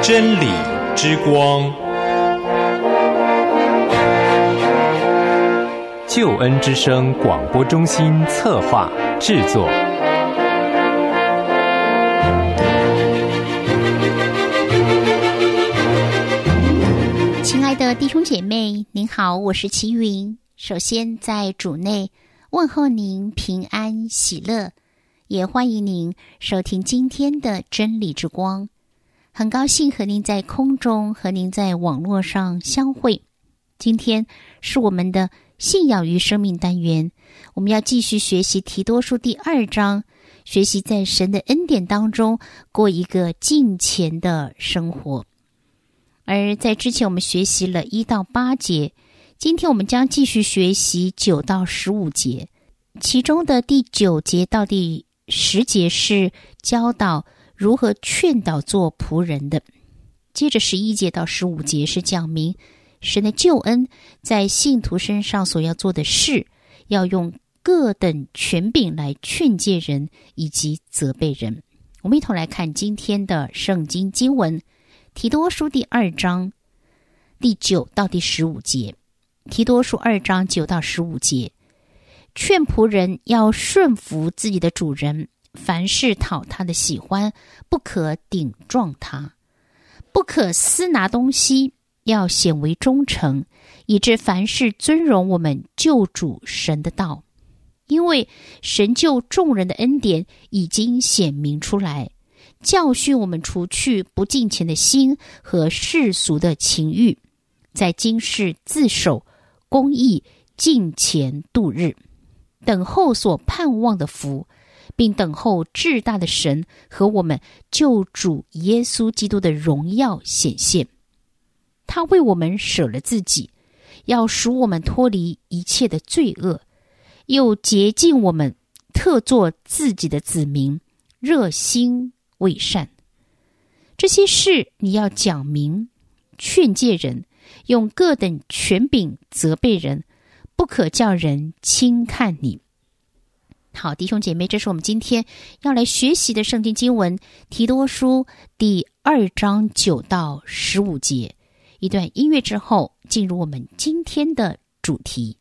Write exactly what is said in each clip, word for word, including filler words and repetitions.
真理之光，救恩之声广播中心策划制作。 亲爱的弟兄姐妹，您好，我是齐云。首先在主内问候您平安喜乐，也欢迎您收听今天的真理之光。很高兴和您在空中和您在网络上相会。今天是我们的信仰与生命单元，我们要继续学习提多书第二章，学习在神的恩典当中过一个敬虔的生活。而在之前我们学习了一到八节，今天我们将继续学习九到十五节，其中的第九节到第十节是教导如何劝导做仆人的。接着十一节到十五节是讲明神的救恩在信徒身上所要做的事，要用各等权柄来劝诫人以及责备人。我们一同来看今天的圣经经文，提多书第二章第九到第十五节。提多书二章九到十五节，劝仆人要顺服自己的主人，凡事讨他的喜欢，不可顶撞他，不可私拿东西，要显为忠诚，以致凡事尊荣我们救主神的道。因为神救众人的恩典已经显明出来，教训我们除去不敬虔的心和世俗的情欲，在今世自守公义，敬虔度日，等候所盼望的福，并等候至大的神和我们救主耶稣基督的荣耀显现。他为我们舍了自己，要赎我们脱离一切的罪恶，又洁净我们，特作自己的子民，热心为善。这些事你要讲明，劝诫人，用各等权柄责备人，不可叫人轻看你。好，弟兄姐妹，这是我们今天要来学习的圣经经文，提多书第二章九到十五节。一段音乐之后，进入我们今天的主题。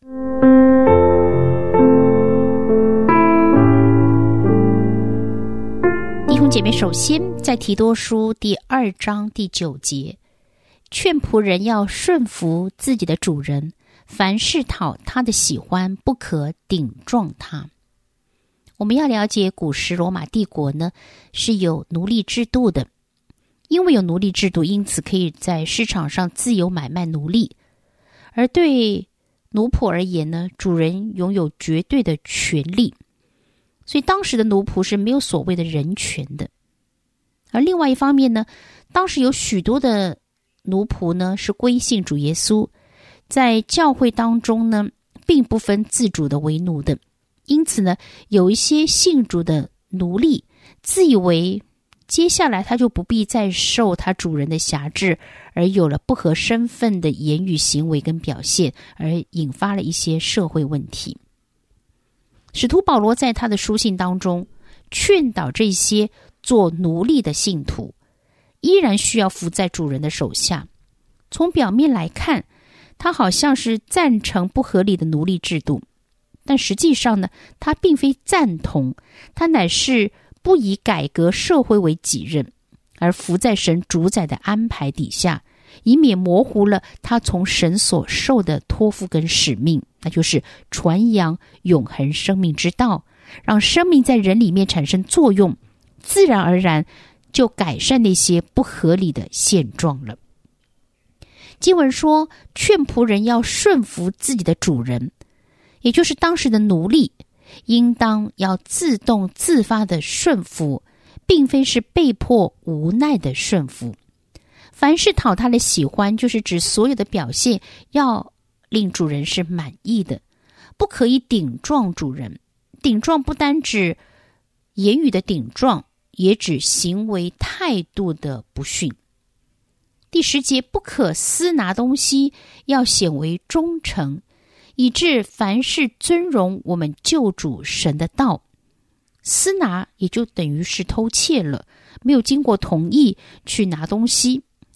弟兄姐妹，首先在提多书第二章第九节，劝仆人要顺服自己的主人，凡事讨他的喜欢，不可顶撞他。我们要了解古时罗马帝国呢是有奴隶制度的，因为有奴隶制度，因此可以在市场上自由买卖奴隶。而对奴仆而言呢，主人拥有绝对的权利，所以当时的奴仆是没有所谓的人权的。而另外一方面呢，当时有许多的奴仆呢是归信主耶稣，在教会当中呢并不分自主的为奴的。因此呢，有一些信主的奴隶自以为接下来他就不必再受他主人的辖制，而有了不合身份的言语行为跟表现，而引发了一些社会问题。使徒保罗在他的书信当中劝导这些做奴隶的信徒依然需要服在主人的手下。从表面来看，他好像是赞成不合理的奴隶制度，但实际上呢，他并非赞同，他乃是不以改革社会为己任，而服在神主宰的安排底下，以免模糊了他从神所受的托付跟使命，那就是传扬永恒生命之道，让生命在人里面产生作用，自然而然就改善那些不合理的现状了。经文说，劝仆人要顺服自己的主人，也就是当时的奴隶，应当要自动自发的顺服，并非是被迫无奈的顺服。凡是讨他的喜欢，就是指所有的表现要令主人是满意的，不可以顶撞主人。顶撞不单指言语的顶撞，也指行为态度的不逊。第十节，不可私拿东西，要显为忠诚，以致凡事尊荣我们救主神的道。私拿也就等于是偷窃了，没有经过同意去拿东西，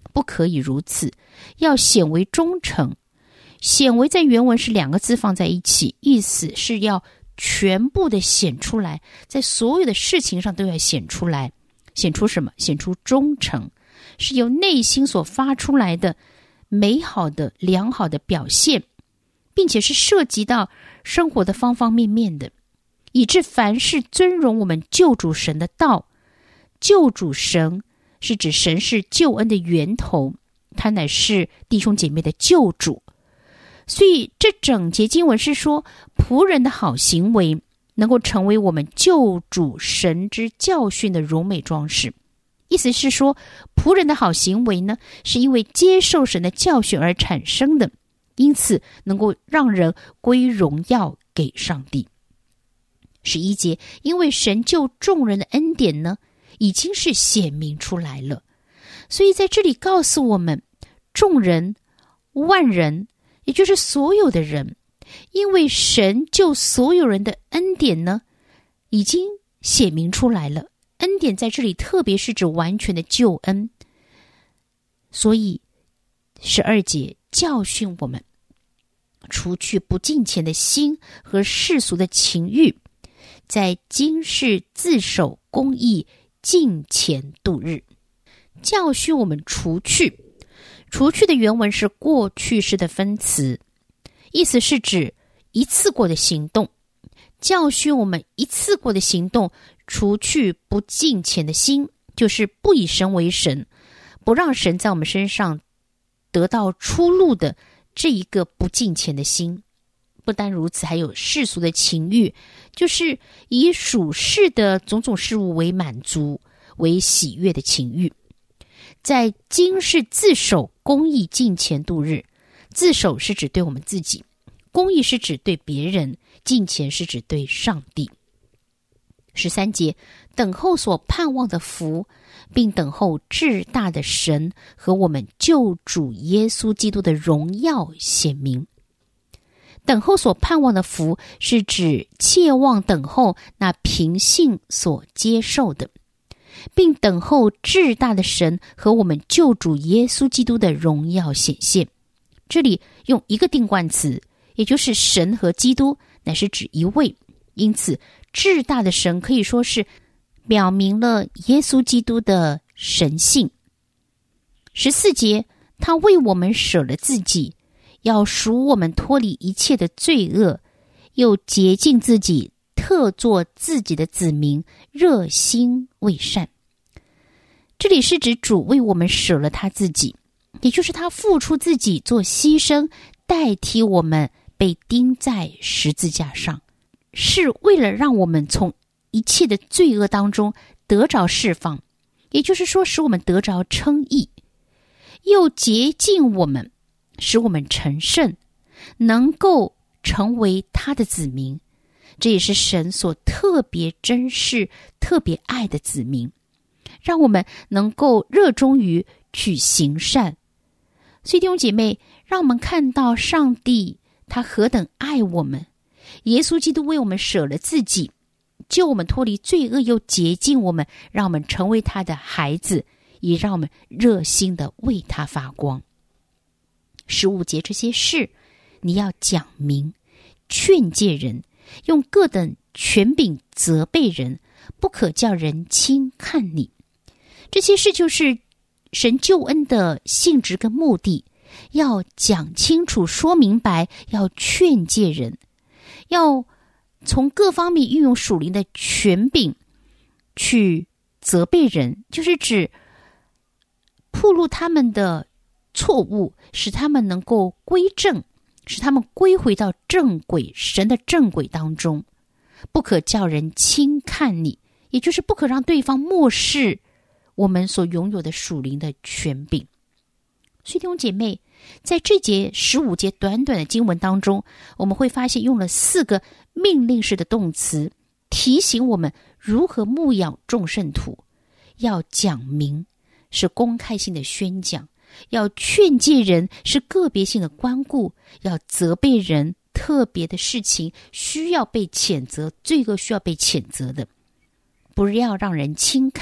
不可以如此，要显为忠诚。显为在原文是两个字放在一起，意思是要全部的显出来，在所有的事情上都要显出来。显出什么？显出忠诚，是由内心所发出来的美好的良好的表现，并且是涉及到生活的方方面面的，以致凡事尊荣我们救主神的道。救主神是指神是救恩的源头，他乃是弟兄姐妹的救主。所以这整节经文是说，仆人的好行为能够成为我们救主神之教训的荣美装饰。意思是说，仆人的好行为呢，是因为接受神的教训而产生的，因此能够让人归荣耀给上帝。十一节，因为神救众人的恩典呢，已经是显明出来了。所以在这里告诉我们，众人、万人，也就是所有的人，因为神救所有人的恩典呢，已经显明出来了。恩典在这里特别是指完全的救恩。所以十二节教训我们，除去不敬虔的心和世俗的情欲，在今世自守公义，敬虔度日。教训我们除去，除去的原文是过去式的分词，意思是指一次过的行动。教训我们一次过的行动，除去不敬虔的心，就是不以神为神，不让神在我们身上得到出路的这一个不敬虔的心。不单如此，还有世俗的情欲，就是以属世的种种事物为满足，为喜悦的情欲。在今世自守公义，敬虔度日。自守是指对我们自己，公义是指对别人，敬虔是指对上帝。十三节，等候所盼望的福，并等候至大的神和我们救主耶稣基督的荣耀显明。等候所盼望的福，是指切望等候那凭信所接受的，并等候至大的神和我们救主耶稣基督的荣耀显现。这里用一个定冠词，也就是神和基督，乃是指一位。因此至大的神可以说是表明了耶稣基督的神性。十四节，他为我们舍了自己，要赎我们脱离一切的罪恶，又洁净自己，特作自己的子民，热心为善。这里是指主为我们舍了他自己，也就是他付出自己做牺牲，代替我们被钉在十字架上，是为了让我们从一切的罪恶当中得着释放，也就是说使我们得着称义，又洁净我们，使我们成圣，能够成为他的子民。这也是神所特别珍视、特别爱的子民，让我们能够热衷于去行善。所以弟兄姐妹，让我们看到上帝他何等爱我们，耶稣基督为我们舍了自己，救我们脱离罪恶，又洁净我们，让我们成为他的孩子，也让我们热心的为他发光。十五节，这些事你要讲明，劝诫人，用各等权柄责备人，不可叫人轻看你。这些事就是神救恩的性质跟目的，要讲清楚说明白，要劝诫人，要从各方面运用属灵的权柄去责备人，就是指暴露他们的错误，使他们能够归正，使他们归回到正轨，神的正轨当中。不可叫人轻看你，也就是不可让对方漠视我们所拥有的属灵的权柄。所以弟兄姐妹，在这节十五节短短的经文当中，我们会发现用了四个命令式的动词，提醒我们如何牧养众圣徒。要讲明，是公开性的宣讲；要劝诫人，是个别性的关顾；要责备人，特别的事情需要被谴责，罪恶需要被谴责的。不要让人轻看，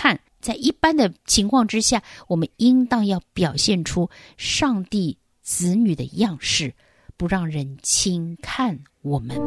在一般的情况之下，我们应当要表现出上帝子女的样式，不让人轻看我们。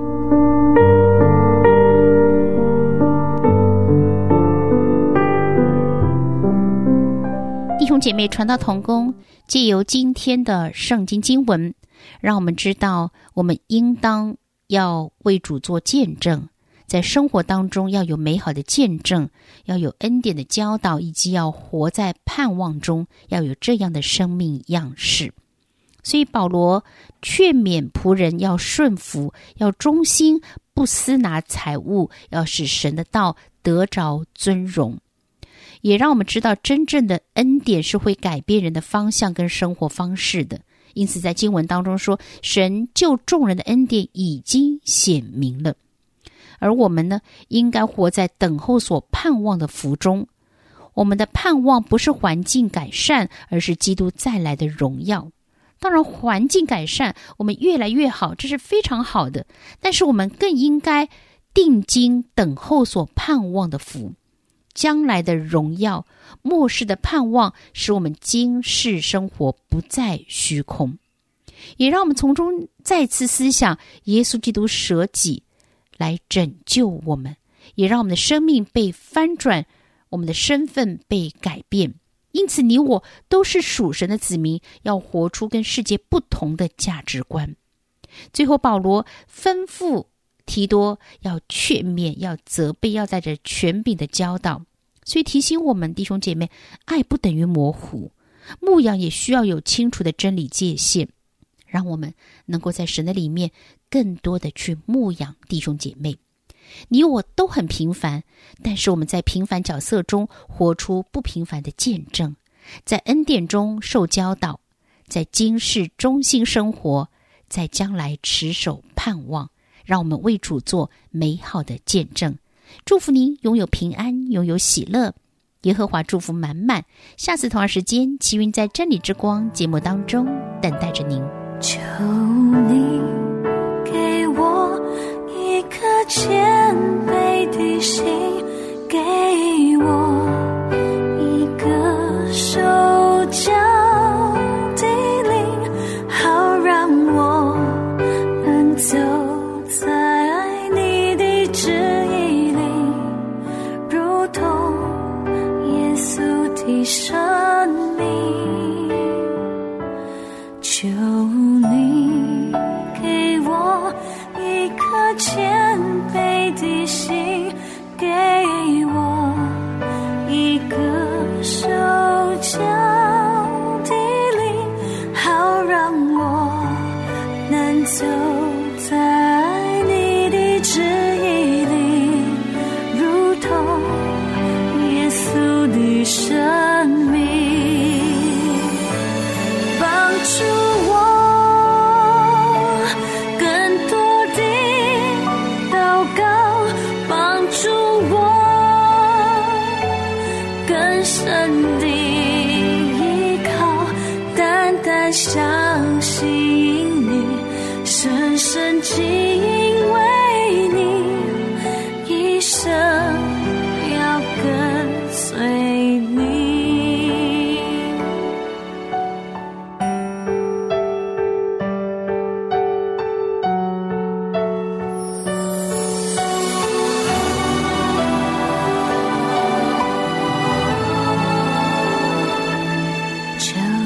弟兄姐妹，传道同工藉由今天的圣经经文，让我们知道我们应当要为主做见证，在生活当中要有美好的见证，要有恩典的教导，以及要活在盼望中，要有这样的生命样式。所以保罗劝勉仆人要顺服，要忠心，不私拿财物，要使神的道得着尊荣。也让我们知道真正的恩典是会改变人的方向跟生活方式的。因此在经文当中说，神救众人的恩典已经显明了，而我们呢，应该活在等候所盼望的福中。我们的盼望不是环境改善，而是基督再来的荣耀。当然环境改善，我们越来越好，这是非常好的，但是我们更应该定睛等候所盼望的福，将来的荣耀，末世的盼望，使我们今世生活不再虚空。也让我们从中再次思想耶稣基督舍己来拯救我们，也让我们的生命被翻转，我们的身份被改变。因此你我都是属神的子民，要活出跟世界不同的价值观。最后保罗吩咐提多要劝勉，要责备，要带着权柄的教导。所以提醒我们弟兄姐妹，爱不等于模糊，牧养也需要有清楚的真理界限，让我们能够在神的里面更多的去牧养弟兄姐妹。你我都很平凡，但是我们在平凡角色中活出不平凡的见证，在恩典中受教导，在今世忠心生活，在将来持守盼望，让我们为主做美好的见证。祝福您拥有平安，拥有喜乐，耶和华祝福满满。下次同样时间，齐云在真理之光节目当中等待着您。 求你给我一颗谦卑的心，给我一个受教的灵，好让我能走在你的旨意里，如同耶稣的生命。求你给我一颗谦卑的心，给我一个受教的灵，好让我能走在你的旨意里，如同耶稣的生命。帮助我深的依靠，单单相信你，深深敬畏你，一生要跟随你。求